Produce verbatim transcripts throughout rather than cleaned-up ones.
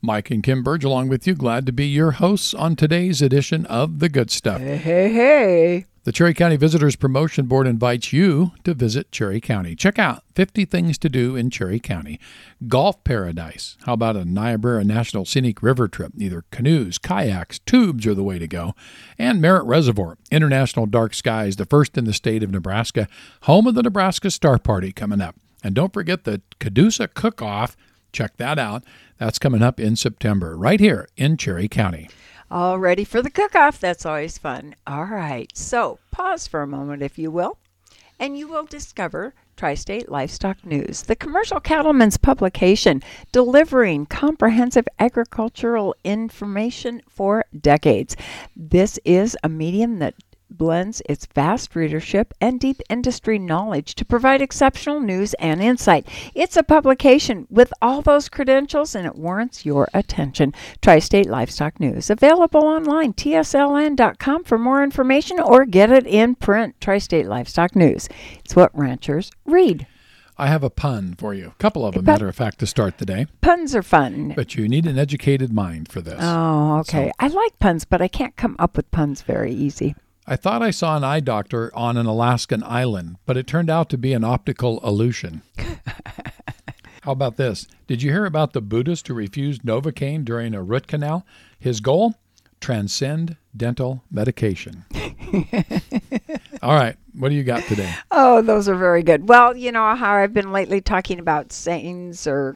Mike and Kim Burge along with you. Glad to be your hosts on today's edition of The Good Stuff. Hey, hey, hey. The Cherry County Visitors Promotion Board invites you to visit Cherry County. Check out fifty things to do in Cherry County. Golf paradise. How about a Niobrara National Scenic River trip? Either canoes, kayaks, tubes are the way to go. And Merritt Reservoir, International Dark Skies, the first in the state of Nebraska, home of the Nebraska Star Party coming up. And don't forget the Cadusa Cook-Off. Check that out. That's coming up in September, right here in Cherry County. All ready for the cook-off. That's always fun. All right. So pause for a moment, if you will, and you will discover Tri-State Livestock News, the commercial cattleman's publication delivering comprehensive agricultural information for decades. This is a medium that blends its vast readership and deep industry knowledge to provide exceptional news and insight. It's a publication with all those credentials, and it warrants your attention. Tri-State Livestock News, available online, T S L N dot com for more information, or get it in print. Tri-State Livestock News. It's what ranchers read. I have a pun for you. A couple of them, Pun- matter of fact, to start the day. Puns are fun. But you need an educated mind for this. Oh, okay. So- I like puns, but I can't come up with puns very easy. I thought I saw an eye doctor on an Alaskan island, but it turned out to be an optical illusion. How about this? Did you hear about the Buddhist who refused Novocaine during a root canal? His goal? Transcend dental medication. All right. What do you got today? Oh, those are very good. Well, you know how I've been lately talking about sayings or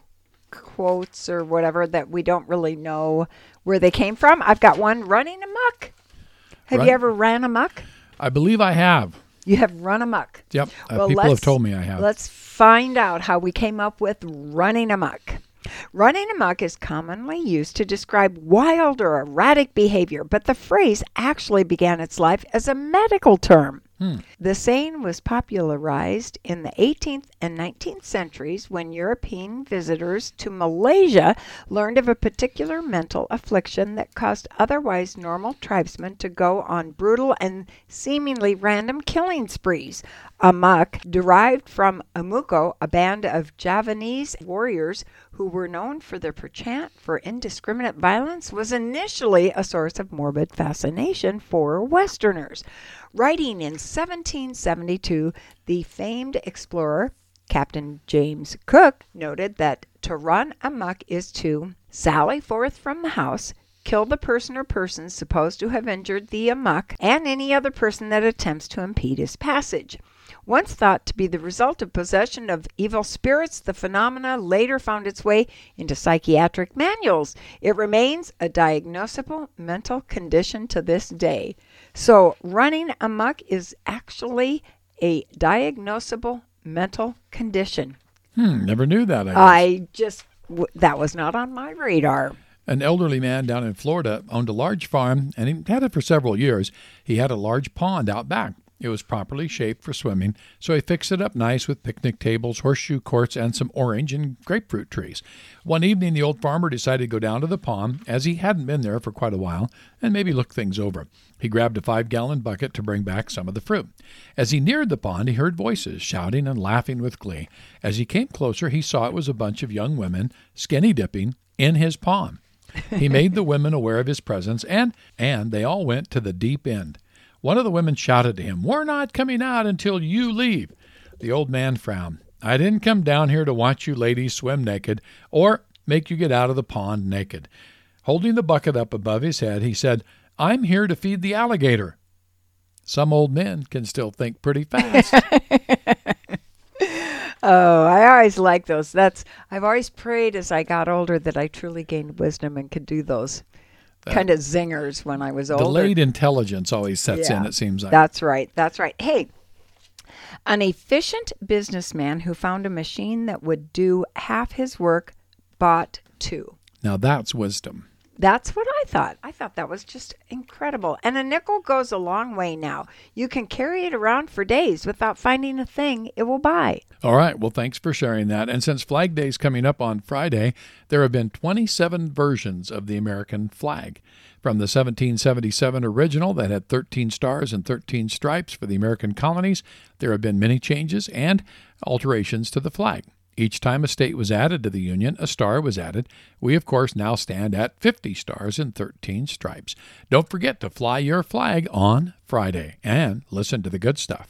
quotes or whatever that we don't really know where they came from. I've got one, running amok. Have Run- you ever ran amok? I believe I have. You have run amok. Yep. Uh, Well, people have let's- told me I have. Let's find out how we came up with running amok. Running amok is commonly used to describe wild or erratic behavior, but the phrase actually began its life as a medical term. Hmm. The saying was popularized in the eighteenth and nineteenth centuries when European visitors to Malaysia learned of a particular mental affliction that caused otherwise normal tribesmen to go on brutal and seemingly random killing sprees. Amok, derived from Amuko, a band of Javanese warriors who were known for their penchant for indiscriminate violence, was initially a source of morbid fascination for Westerners. Writing in seventeen seventy-two, the famed explorer, Captain James Cook, noted that to run amok is to sally forth from the house, kill the person or persons supposed to have injured the amok, and any other person that attempts to impede his passage. Once thought to be the result of possession of evil spirits, the phenomena later found its way into psychiatric manuals. It remains a diagnosable mental condition to this day. So running amok is actually a diagnosable mental condition. Hmm, never knew that. I, guess. I just, w- that was not on my radar. An elderly man down in Florida owned a large farm, and he had it for several years. He had a large pond out back. It was properly shaped for swimming, so he fixed it up nice with picnic tables, horseshoe courts, and some orange and grapefruit trees. One evening, the old farmer decided to go down to the pond, as he hadn't been there for quite a while, and maybe look things over. He grabbed a five-gallon bucket to bring back some of the fruit. As he neared the pond, he heard voices shouting and laughing with glee. As he came closer, he saw it was a bunch of young women skinny dipping in his pond. He made the women aware of his presence, and and they all went to the deep end. One of the women shouted to him, "We're not coming out until you leave." The old man frowned. "I didn't come down here to watch you ladies swim naked or make you get out of the pond naked." Holding the bucket up above his head, he said, "I'm here to feed the alligator." Some old men can still think pretty fast. Oh, I always like those. That's I've always prayed as I got older that I truly gained wisdom and could do those That- kind of zingers when I was older. Delayed intelligence always sets in, Yeah, it seems like. That's right. That's right. Hey, an efficient businessman who found a machine that would do half his work bought two. Now that's wisdom. That's what I thought. I thought that was just incredible. And a nickel goes a long way now. You can carry it around for days without finding a thing it will buy. All right. Well, thanks for sharing that. And since Flag Day is coming up on Friday, there have been twenty-seven versions of the American flag. From the seventeen seventy-seven original that had thirteen stars and thirteen stripes for the American colonies, there have been many changes and alterations to the flag. Each time a state was added to the Union, a star was added. We, of course, now stand at fifty stars and thirteen stripes. Don't forget to fly your flag on Friday and listen to the good stuff.